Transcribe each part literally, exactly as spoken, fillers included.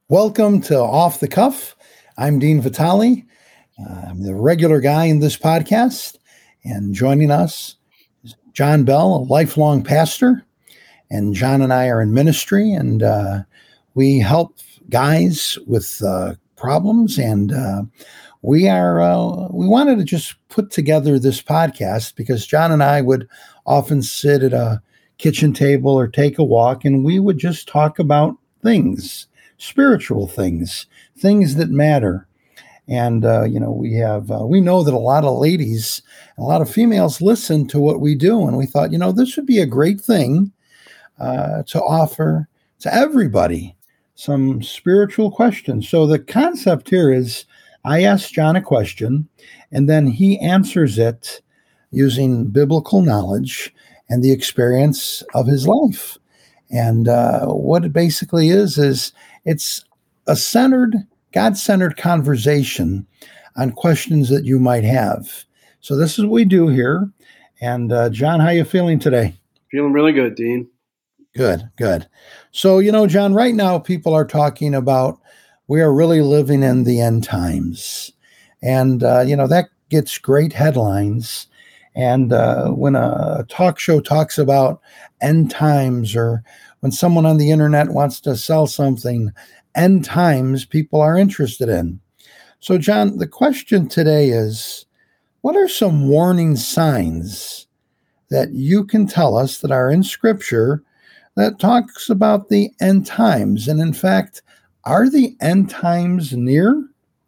Welcome to Off the Cuff. I'm Dean Vitale. Uh, I'm the regular guy in this podcast, and joining us is John Bell, a lifelong pastor. And John and I are in ministry, and uh, we help guys with uh, problems. And uh, we are uh, we wanted to just put together this podcast because John and I would often sit at a kitchen table or take a walk, and we would just talk about things. Spiritual things, things that matter. And, uh, you know, we have, uh, we know that a lot of ladies, a lot of females listen to what we do. And we thought, you know, this would be a great thing uh, to offer to everybody some spiritual questions. So the concept here is I ask John a question and then he answers it using biblical knowledge and the experience of his life. And uh, what it basically is, is it's a centered, God-centered conversation on questions that you might have. So this is what we do here. And uh, John, how you feeling today? Feeling really good, Dean. Good, good. So, you know, John, right now people are talking about we are really living in the end times. And, uh, you know, that gets great headlines. And uh, when a talk show talks about end times, or when someone on the internet wants to sell something, end times, people are interested in. So, John, the question today is, what are some warning signs that you can tell us that are in Scripture that talks about the end times? And in fact, are the end times near?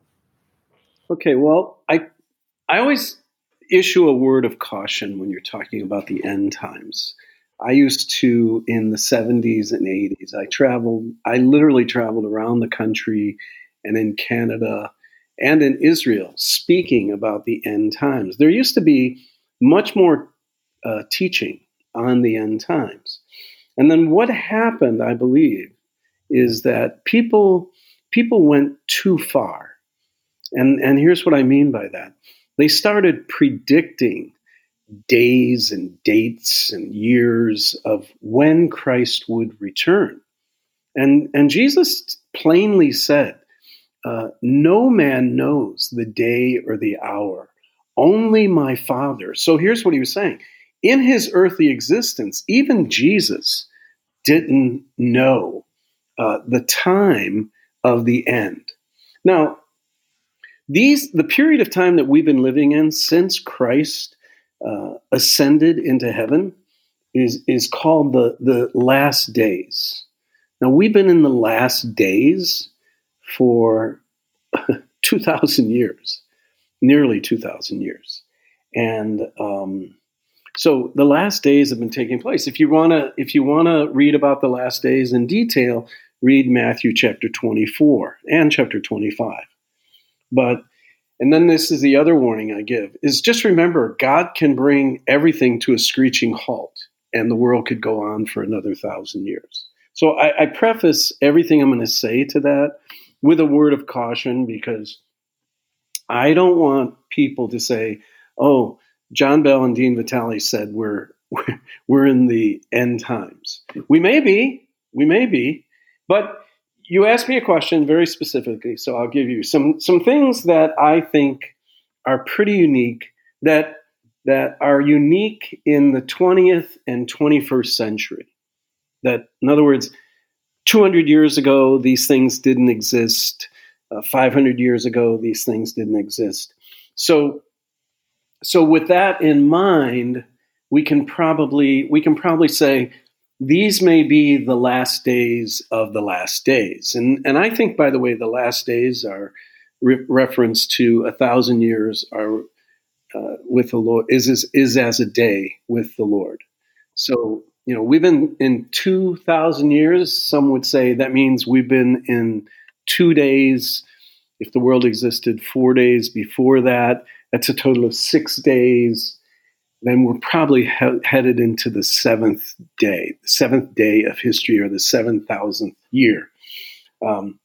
Okay, well, I I always issue a word of caution when you're talking about the end times. I used to, in the seventies and eighties, I traveled, I literally traveled around the country and in Canada and in Israel speaking about the end times. There used to be much more uh, teaching on the end times. And then what happened, I believe, is that people people went too far. And, and here's what I mean by that. They started predicting days and dates and years of when Christ would return. And, and Jesus plainly said, uh, no man knows the day or the hour, only my Father. So here's what he was saying. In his earthly existence, even Jesus didn't know uh, the time of the end. Now, These the period of time that we've been living in since Christ uh, ascended into heaven is is called the the last days. Now we've been in the last days for two thousand years, nearly two thousand years, and um, so the last days have been taking place. If you wanna if you wanna read about the last days in detail, read Matthew chapter twenty-four and chapter twenty-five. But, and then this is the other warning I give, is just remember, God can bring everything to a screeching halt and the world could go on for another thousand years. So I, I preface everything I'm going to say to that with a word of caution, because I don't want people to say, oh, John Bell and Dean Vitale said we're, we're, we're in the end times. We may be, we may be, but you asked me a question very specifically, so I'll give you some some things that I think are pretty unique, that that are unique in the twentieth and twenty-first century. That, in other words, two hundred years ago, these things didn't exist. Uh, five hundred years ago, these things didn't exist. So, so with that in mind, we can probably we can probably say, these may be the last days of the last days. And, and I think, by the way, the last days are re- reference to a thousand years are uh, with the Lord, is, is, is as a day with the Lord. So, you know, we've been in two thousand years. Some would say that means we've been in two days. If the world existed four days before that, that's a total of six days. Then we're probably he- headed into the seventh day, the seventh day of history, or the seven thousandth year. Um,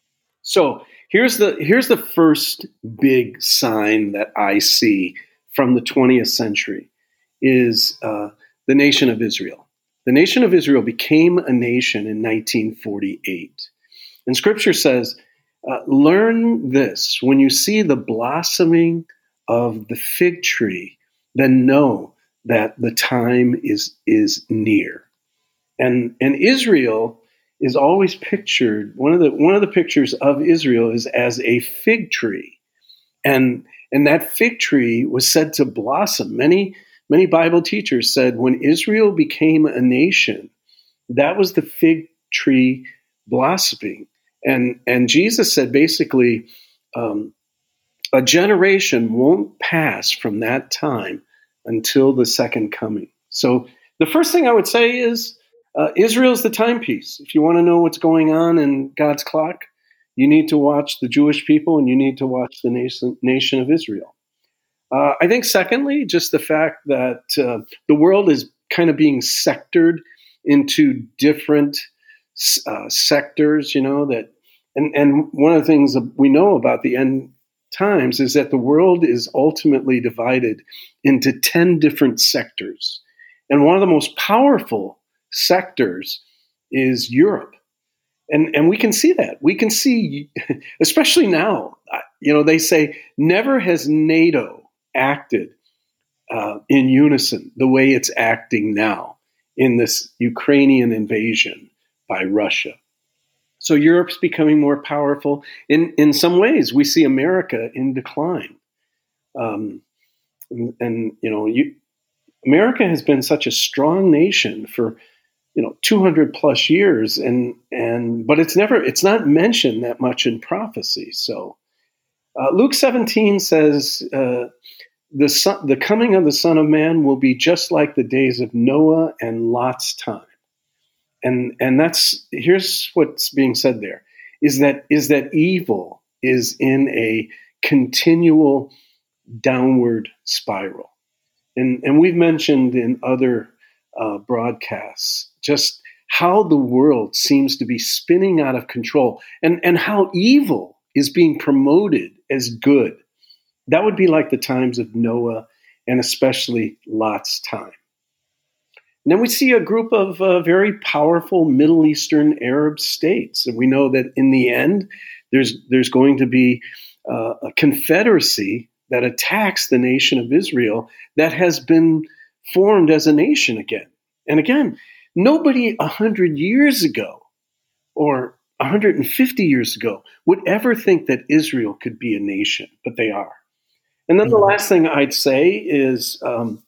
so here's the here's the first big sign that I see from the twentieth century is uh, the nation of Israel. The nation of Israel became a nation in nineteen forty-eight. And Scripture says, uh, learn this. When you see the blossoming of the fig tree, then know that the time is, is near. And, and Israel is always pictured, one of the, one of the pictures of Israel is as a fig tree. And, and that fig tree was said to blossom. Many, many Bible teachers said when Israel became a nation, that was the fig tree blossoming. And, and Jesus said basically, um, a generation won't pass from that time until the second coming. So the first thing I would say is uh, Israel's the timepiece. If you want to know what's going on in God's clock, you need to watch the Jewish people and you need to watch the nation, nation of Israel. Uh, I think secondly, just the fact that uh, the world is kind of being sectored into different uh, sectors, you know, that, and, and one of the things that we know about the end times is that the world is ultimately divided into ten different sectors. And one of the most powerful sectors is Europe. And, and we can see that. We can see, especially now, you know, they say never has NATO acted uh, in unison the way it's acting now in this Ukrainian invasion by Russia. So Europe's becoming more powerful. In in some ways, we see America in decline. Um, and, and, you know, you, America has been such a strong nation for, you know, two hundred plus years, and and but it's never it's not mentioned that much in prophecy. So uh, Luke seventeen says uh, the son, the coming of the Son of Man will be just like the days of Noah and Lot's time. And and that's here's what's being said there is that is that evil is in a continual downward spiral. And and we've mentioned in other uh, broadcasts just how the world seems to be spinning out of control and, and how evil is being promoted as good. That would be like the times of Noah and especially Lot's time. And then we see a group of uh, very powerful Middle Eastern Arab states. And we know that in the end, there's, there's going to be uh, a confederacy that attacks the nation of Israel that has been formed as a nation again. And again, nobody one hundred years ago or one hundred fifty years ago would ever think that Israel could be a nation, but they are. And then the last thing I'd say is um,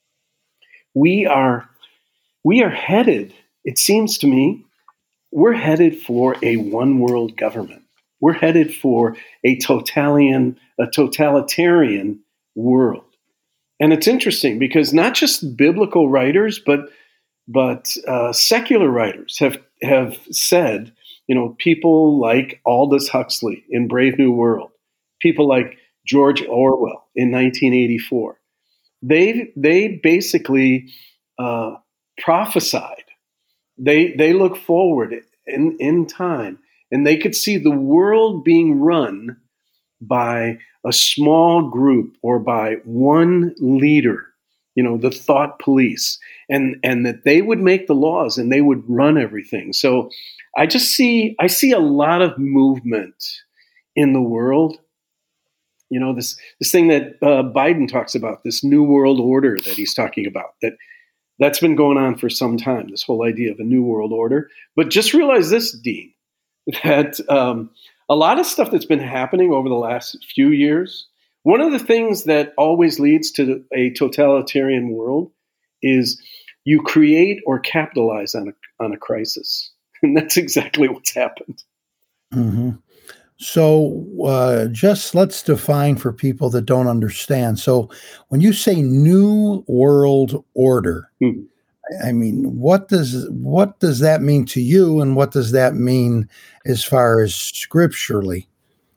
we are... We are headed, it seems to me, we're headed for a one world government. We're headed for a totalitarian, a totalitarian world. And it's interesting because not just biblical writers, but but uh, secular writers have have said, you know, people like Aldous Huxley in Brave New World, people like George Orwell in nineteen eighty-four. They they basically uh, prophesied. They they look forward in, in time, and they could see the world being run by a small group or by one leader, you know, the thought police, and, and that they would make the laws and they would run everything. So I just see I see a lot of movement in the world. You know, this this thing that uh, Biden talks about, this new world order that he's talking about, that That's been going on for some time, this whole idea of a new world order. But just realize this, Dean, that um, a lot of stuff that's been happening over the last few years, one of the things that always leads to a totalitarian world is you create or capitalize on a, on a crisis. And that's exactly what's happened. Mm-hmm. So uh, just let's define for people that don't understand. So when you say new world order, mm-hmm. I mean, what does what does that mean to you, and what does that mean as far as scripturally?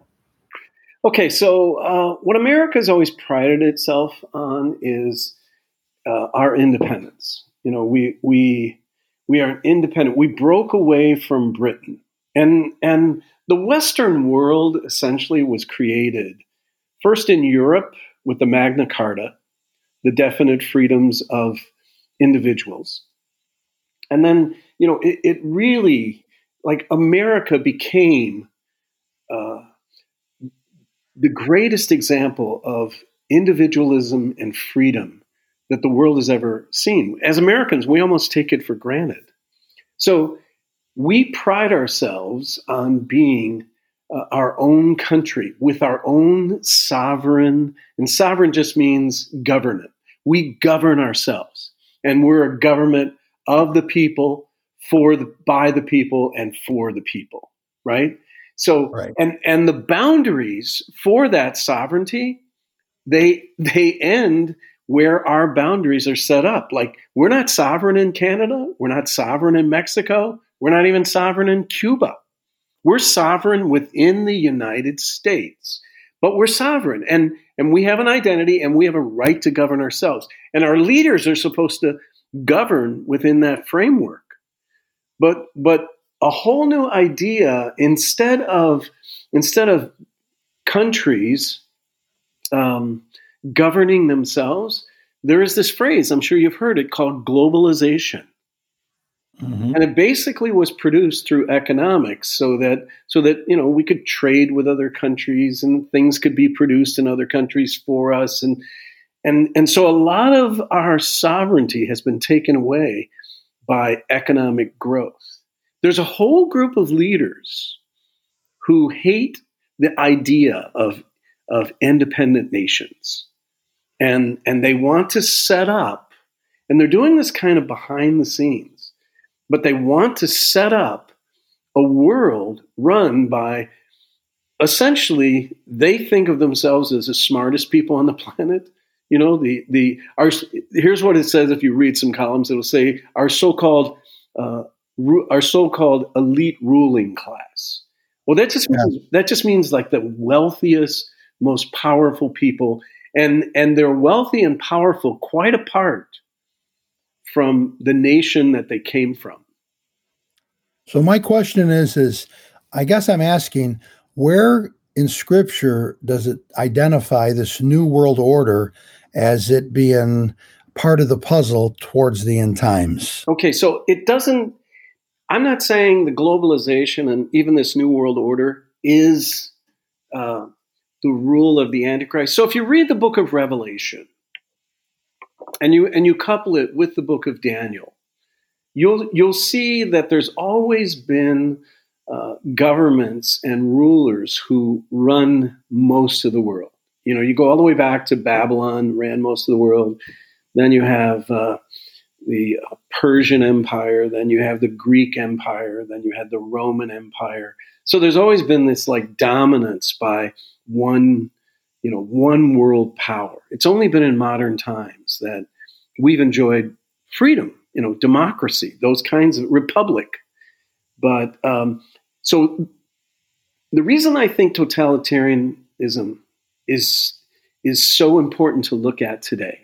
Okay, so uh, what America's always prided itself on is uh, our independence. You know, we we we are independent. We broke away from Britain, and and the Western world essentially was created first in Europe with the Magna Carta, the definite freedoms of individuals. And then, you know, it, it really like America became uh, the greatest example of individualism and freedom that the world has ever seen. As Americans, we almost take it for granted. So we pride ourselves on being uh, our own country with our own sovereign, and sovereign just means government. We govern ourselves, and we're a government of the people, for the, by the people, and for the people, right? So, Right. and and the boundaries for that sovereignty, they they end where our boundaries are set up. Like, we're not sovereign in Canada, we're not sovereign in Mexico, we're not even sovereign in Cuba. We're sovereign within the United States, but we're sovereign, and and we have an identity, and we have a right to govern ourselves. And our leaders are supposed to govern within that framework. But but a whole new idea, instead of instead of countries um, governing themselves, there is this phrase, I'm sure you've heard it, called globalization. Mm-hmm. And it basically was produced through economics, so that so that you know we could trade with other countries, and things could be produced in other countries for us, and and and so a lot of our sovereignty has been taken away by economic growth. There's a whole group of leaders who hate the idea of of independent nations, and and they want to set up, and they're doing this kind of behind the scenes, but they want to set up a world run by, essentially, they think of themselves as the smartest people on the planet. You know, the the our here's what it says. If you read some columns, it'll say our so-called uh, ru- our so-called elite ruling class. Well, that just means, yeah. that just means like the wealthiest, most powerful people, and and they're wealthy and powerful quite apart from the nation that they came from. So my question is, is I guess I'm asking, where in Scripture does it identify this new world order as it being part of the puzzle towards the end times? Okay, so it doesn't, I'm not saying the globalization and even this new world order is uh, the rule of the Antichrist. So if you read the book of Revelation and you and you couple it with the book of Daniel, you'll you'll see that there's always been uh, governments and rulers who run most of the world. You know, you go all the way back to Babylon, ran most of the world. Then you have uh, the Persian Empire. Then you have the Greek Empire. Then you had the Roman Empire. So there's always been this like dominance by one, you know, one world power. It's only been in modern times that we've enjoyed freedom, you know, democracy, those kinds of republic. But um, so the reason I think totalitarianism is is so important to look at today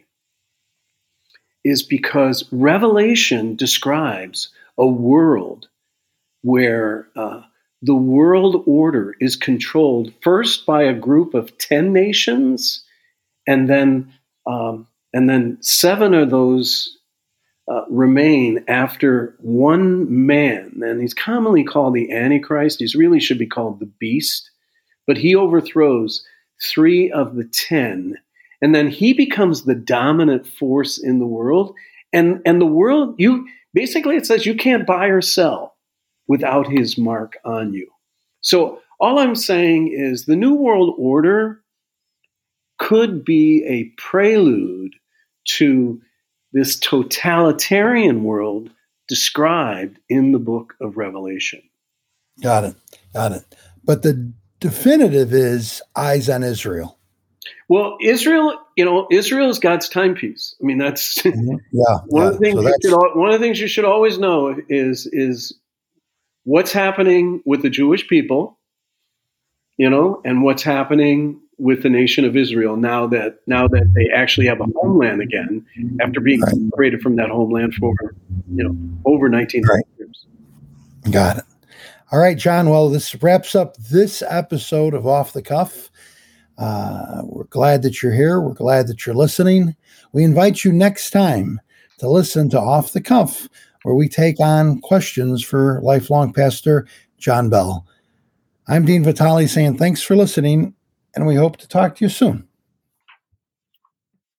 is because Revelation describes a world where uh, the world order is controlled first by a group of ten nations, and then um, and then seven of those uh, remain after one man, and he's commonly called the Antichrist. He really should be called the Beast, but he overthrows three of the ten, and then he becomes the dominant force in the world. And and the world, you basically, it says you can't buy or sell without his mark on you. So all I'm saying is the New World Order could be a prelude to this totalitarian world described in the book of Revelation. Got it. Got it. But the definitive is eyes on Israel. Well, Israel, you know, Israel is God's timepiece. I mean, that's mm-hmm. yeah, one yeah. of the things. So you should, one of the things you should always know is is what's happening with the Jewish people, you know, and what's happening with the nation of Israel now that now that they actually have a homeland again after being right. separated from that homeland for, you know, over nineteen hundred right. years. Got it. All right, John. Well, this wraps up this episode of Off the Cuff. Uh, we're glad that you're here. We're glad that you're listening. We invite you next time to listen to Off the Cuff, where we take on questions for lifelong pastor John Bell. I'm Dean Vitale saying thanks for listening, and we hope to talk to you soon.